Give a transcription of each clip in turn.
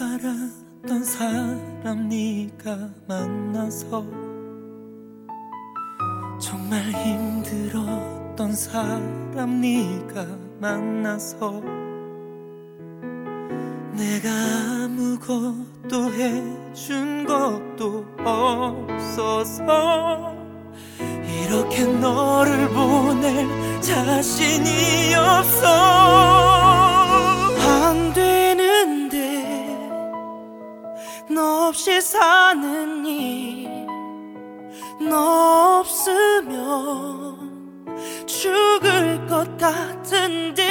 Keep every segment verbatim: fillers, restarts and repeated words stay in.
바랐던 사람 네가 만나서 정말 힘들었던 사람 네가 만나서 내가 아무것도 해준 것도 없어서 이렇게 너를 보낼 자신이 없어. 안 되는데 너 없이 사는 일, 너 없으면 죽을 것 같은데.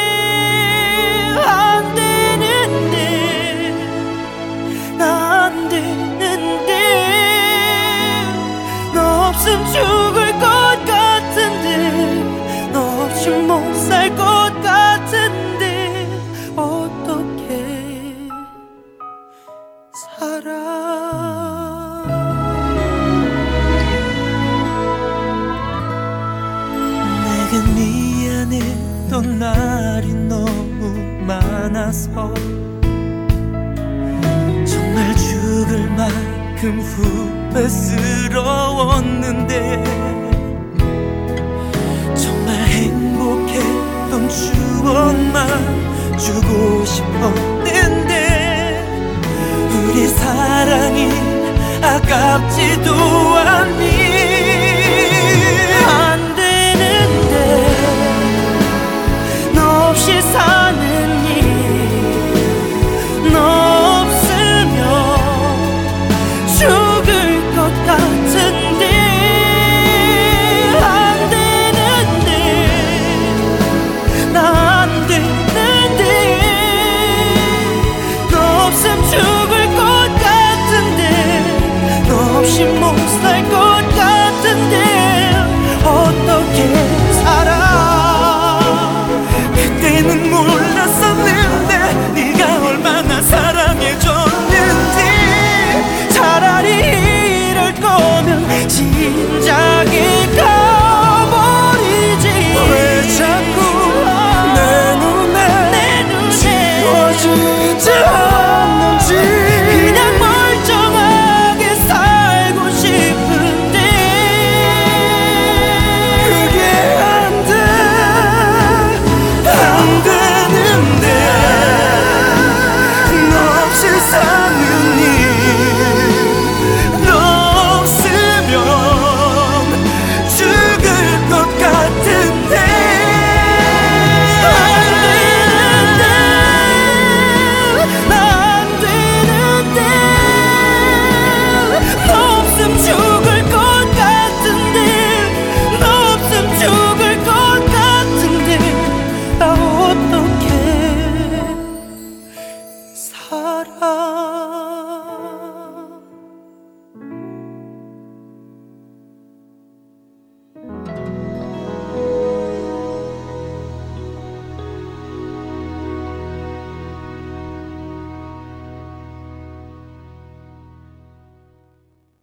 안 되는데 나 안 되는데 너 없음 죽을 것 같은데 너 없이 못 살 것 같은데 어떻게 살아. 내가 미안했던 날이 너무 많아서 정말 죽을 만큼 후회스러웠는데 정말 행복했던 추억만 주고 싶었는데 우리 사랑이 아깝지도